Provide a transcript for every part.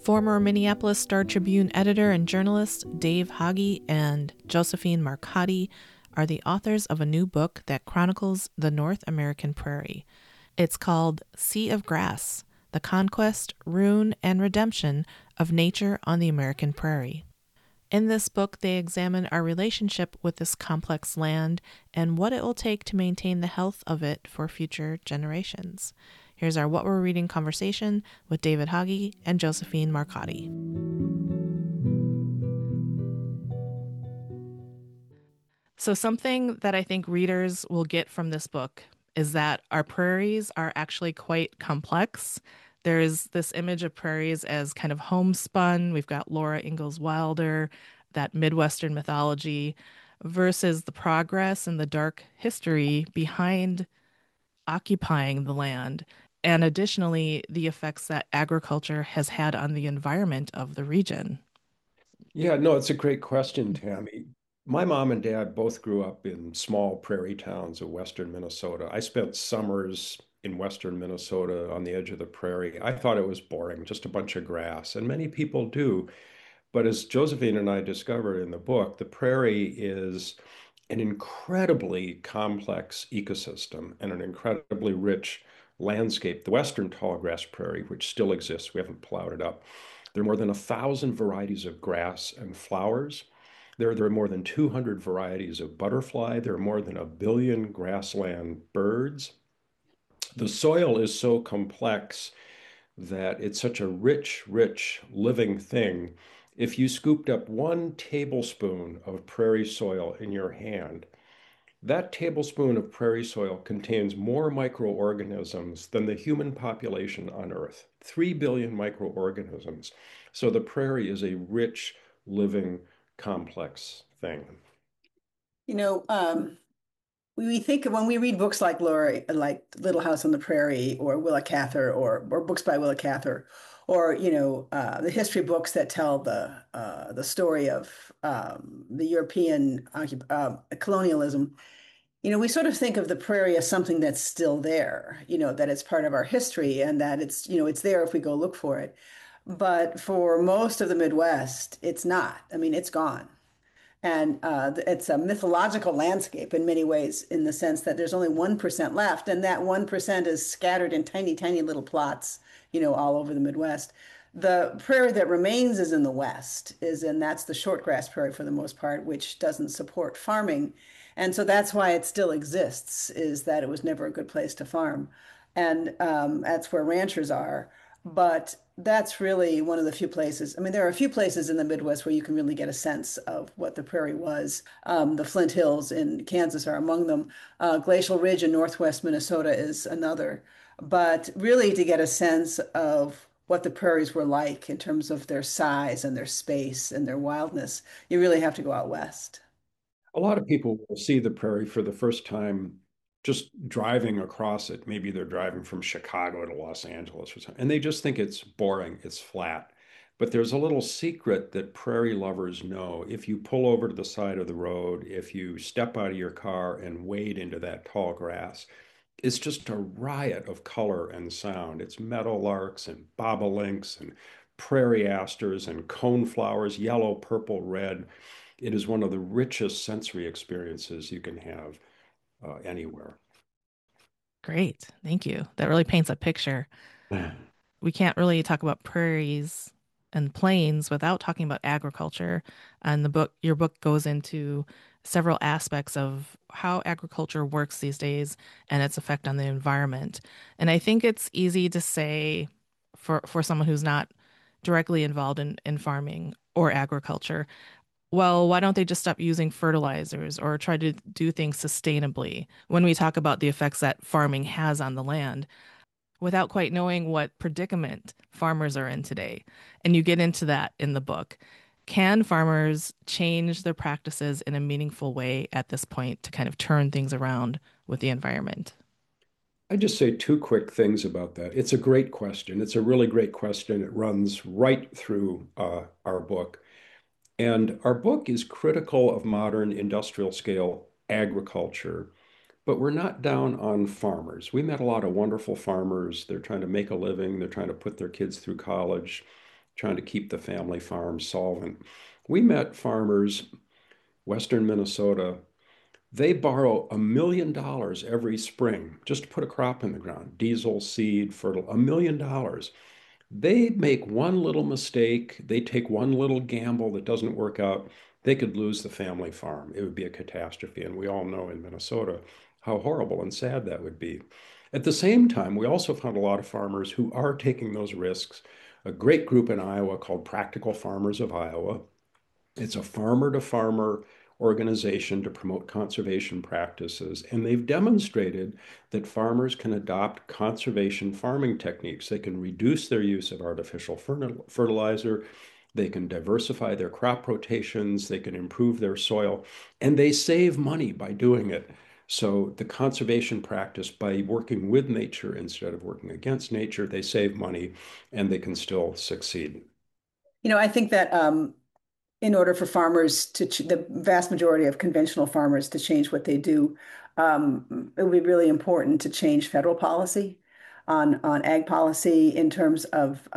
Former Minneapolis Star Tribune editor and journalist Dave Hoggy and Josephine Marcotti are the authors of a new book that chronicles the North American prairie. It's called Sea of Grass: The Conquest, Ruin, and Redemption of Nature on the American Prairie. In this book, they examine our relationship with this complex land and what it will take to maintain the health of it for future generations. Here's our What We're Reading conversation with David Hoggy and Josephine Marcotti. So something that I think readers will get from this book is that our prairies are actually quite complex. There's this image of prairies as kind of homespun. We've got Laura Ingalls Wilder, that Midwestern mythology, versus the progress and the dark history behind occupying the land. And additionally, the effects that agriculture has had on the environment of the region. Yeah, no, it's a great question, Tammy. My mom and dad both grew up in small prairie towns of western Minnesota. I spent summers in western Minnesota on the edge of the prairie. I thought it was boring, just a bunch of grass, and many people do. But as Josephine and I discovered in the book, the prairie is an incredibly complex ecosystem and an incredibly rich landscape. The western tallgrass prairie, which still exists, we haven't plowed it up. There are more than 1,000 varieties of grass and flowers. There are more than 200 varieties of butterfly. There are more than a billion grassland birds. The soil is so complex that it's such a rich living thing. If you scooped up 1 tablespoon of prairie soil in your hand, that tablespoon of prairie soil contains more microorganisms than the human population on Earth, 3 billion microorganisms. So the prairie is a rich, living, complex thing. You know, we think when we read books like Laura, like Little House on the Prairie or Willa Cather or books by Willa Cather, or the history books that tell the story of the European colonialism. We sort of think of the prairie as something that's still there, that it's part of our history and that it's there if we go look for it. But for most of the Midwest, it's not. I mean, it's gone. And it's a mythological landscape in many ways, in the sense that there's only 1% left, and that 1% is scattered in tiny, tiny little plots, all over the Midwest. The prairie that remains is in the West, and that's the shortgrass prairie for the most part, which doesn't support farming. And so that's why it still exists, is that it was never a good place to farm. And that's where ranchers are. But that's really one of the few places. I mean, there are a few places in the Midwest where you can really get a sense of what the prairie was. The Flint Hills in Kansas are among them. Glacial Ridge in northwest Minnesota is another. But really, to get a sense of what the prairies were like in terms of their size and their space and their wildness, you really have to go out west. A lot of people will see the prairie for the first time just driving across it. Maybe they're driving from Chicago to Los Angeles or something, and they just think it's boring, it's flat. But there's a little secret that prairie lovers know. If you pull over to the side of the road, if you step out of your car and wade into that tall grass, it's just a riot of color and sound. It's meadowlarks and bobolinks and prairie asters and coneflowers, yellow, purple, red. It is one of the richest sensory experiences you can have anywhere. Great. Thank you. That really paints a picture. We can't really talk about prairies and plains without talking about agriculture. And your book goes into several aspects of how agriculture works these days and its effect on the environment. And I think it's easy to say for someone who's not directly involved in farming or agriculture, well, why don't they just stop using fertilizers or try to do things sustainably when we talk about the effects that farming has on the land, without quite knowing what predicament farmers are in today. And you get into that in the book. Can farmers change their practices in a meaningful way at this point to kind of turn things around with the environment? I just say 2 quick things about that. It's a great question. It's a really great question. It runs right through our book. And our book is critical of modern industrial scale agriculture, but we're not down on farmers. We met a lot of wonderful farmers. They're trying to make a living, they're trying to put their kids through college. trying to keep the family farm solvent. We met farmers, Western Minnesota. They borrow $1 million every spring just to put a crop in the ground, diesel, seed, fertile, $1 million. They make one little mistake, they take one little gamble that doesn't work out, they could lose the family farm. It would be a catastrophe. And we all know in Minnesota how horrible and sad that would be. At the same time, we also found a lot of farmers who are taking those risks. A great group in Iowa called Practical Farmers of Iowa. It's a farmer to farmer organization to promote conservation practices. And they've demonstrated that farmers can adopt conservation farming techniques. They can reduce their use of artificial fertilizer. They can diversify their crop rotations. They can improve their soil. And they save money by doing it. So the conservation practice, by working with nature instead of working against nature, they save money and they can still succeed. I think that in order for farmers the vast majority of conventional farmers to change what they do, it would be really important to change federal policy on ag policy in terms of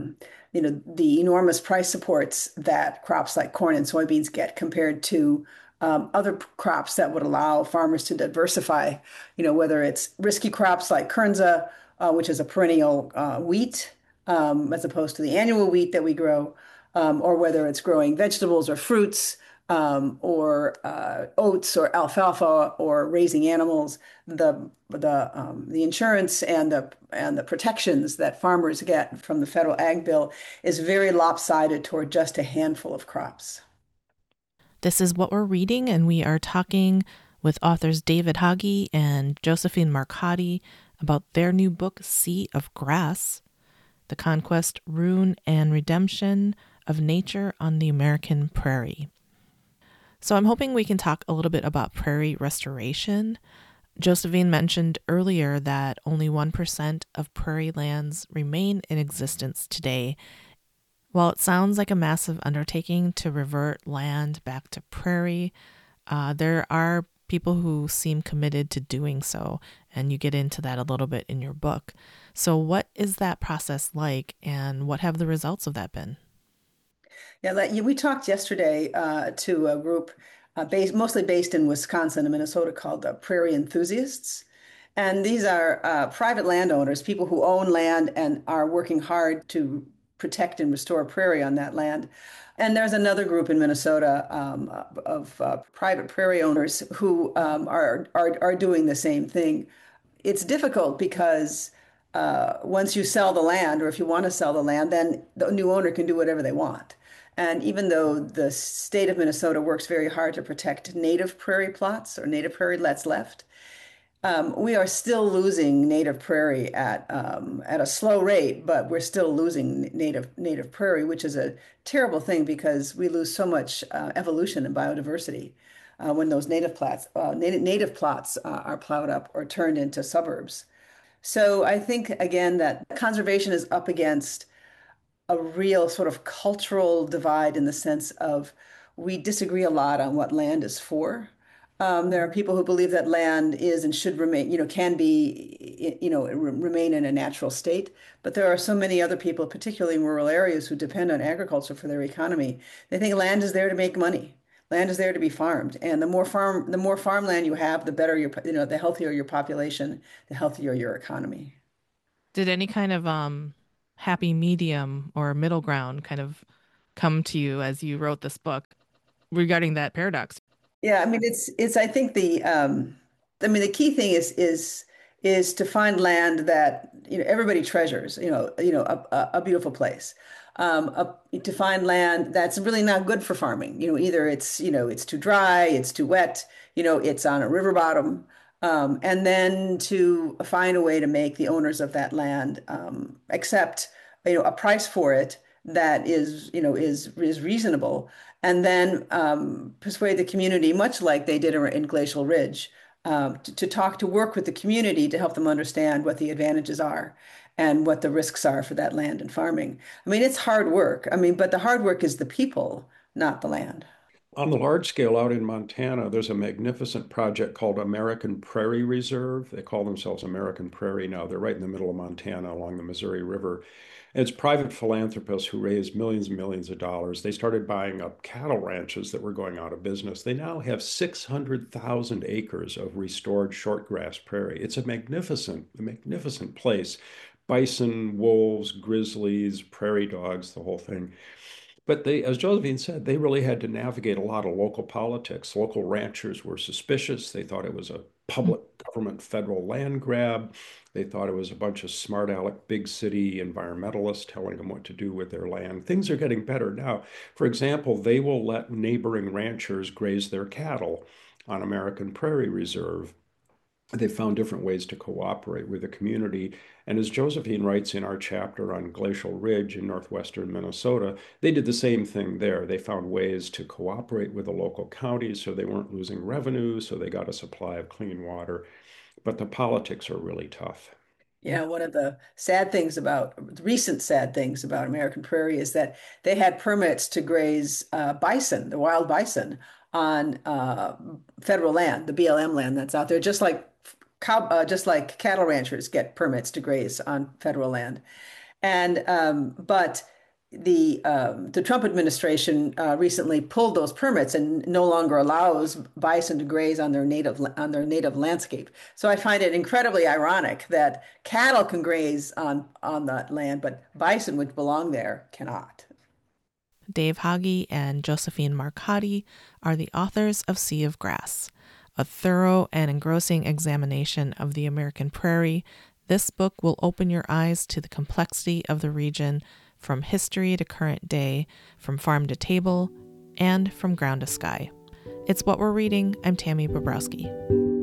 the enormous price supports that crops like corn and soybeans get compared to other crops that would allow farmers to diversify. Whether it's risky crops like Kernza, which is a perennial wheat, as opposed to the annual wheat that we grow, or whether it's growing vegetables or fruits, or oats or alfalfa or raising animals, the insurance and the protections that farmers get from the federal ag bill is very lopsided toward just a handful of crops. This is what we're reading, and we are talking with authors David Hagi and Josephine Marcotti about their new book, Sea of Grass: The Conquest, Ruin, and Redemption of Nature on the American Prairie. So I'm hoping we can talk a little bit about prairie restoration. Josephine mentioned earlier that only 1% of prairie lands remain in existence today. While it sounds like a massive undertaking to revert land back to prairie, there are people who seem committed to doing so, and you get into that a little bit in your book. So what is that process like, and what have the results of that been? Yeah, we talked yesterday to a group mostly based in Wisconsin and Minnesota called the Prairie Enthusiasts. And these are private landowners, people who own land and are working hard to protect and restore prairie on that land. And there's another group in Minnesota of private prairie owners who are doing the same thing. It's difficult because once you sell the land, or if you want to sell the land, then the new owner can do whatever they want. And even though the state of Minnesota works very hard to protect native prairie plots or native prairie that's left, we are still losing native prairie at a slow rate, but we're still losing native prairie, which is a terrible thing because we lose so much evolution and biodiversity when those native plots are plowed up or turned into suburbs. So I think again that conservation is up against a real sort of cultural divide in the sense of we disagree a lot on what land is for. There are people who believe that land is and should remain, can be, remain in a natural state. But there are so many other people, particularly in rural areas, who depend on agriculture for their economy. They think land is there to make money. Land is there to be farmed. And the more farmland you have, the better the healthier your population, the healthier your economy. Did any kind of happy medium or middle ground kind of come to you as you wrote this book regarding that paradox? Yeah, I mean it's I think the key thing is to find land that everybody treasures, a beautiful place. To find land that's really not good for farming. Either it's too dry, it's too wet, it's on a river bottom. And then to find a way to make the owners of that land accept, a price for it that is reasonable, and then persuade the community, much like they did in Glacial Ridge, to work with the community to help them understand what the advantages are and what the risks are for that land and farming. I mean, it's hard work. I mean, but the hard work is the people, not the land. On the large scale out in Montana, there's a magnificent project called American Prairie Reserve. They call themselves American Prairie now. They're right in the middle of Montana along the Missouri River. And it's private philanthropists who raised millions and millions of dollars. They started buying up cattle ranches that were going out of business. They now have 600,000 acres of restored shortgrass prairie. It's a magnificent place. Bison, wolves, grizzlies, prairie dogs, the whole thing. But they, as Josephine said, they really had to navigate a lot of local politics. Local ranchers were suspicious. They thought it was a public government federal land grab. They thought it was a bunch of smart aleck big city environmentalists telling them what to do with their land. Things are getting better now. For example, they will let neighboring ranchers graze their cattle on American Prairie Reserve. They found different ways to cooperate with the community. And as Josephine writes in our chapter on Glacial Ridge in northwestern Minnesota, they did the same thing there. They found ways to cooperate with the local counties so they weren't losing revenue, so they got a supply of clean water. But the politics are really tough. Yeah, one of the sad things about recent sad things about American Prairie is that they had permits to graze bison, the wild bison, on federal land, the BLM land that's out there, just like cattle ranchers get permits to graze on federal land. And but the Trump administration recently pulled those permits and no longer allows bison to graze on their native landscape. So I find it incredibly ironic that cattle can graze on that land, but bison, which belong there, cannot. Dave Hagi and Josephine Marcotti are the authors of Sea of Grass, a thorough and engrossing examination of the American prairie. This book will open your eyes to the complexity of the region from history to current day, from farm to table, and from ground to sky. It's What We're Reading. I'm Tammy Bobrowski.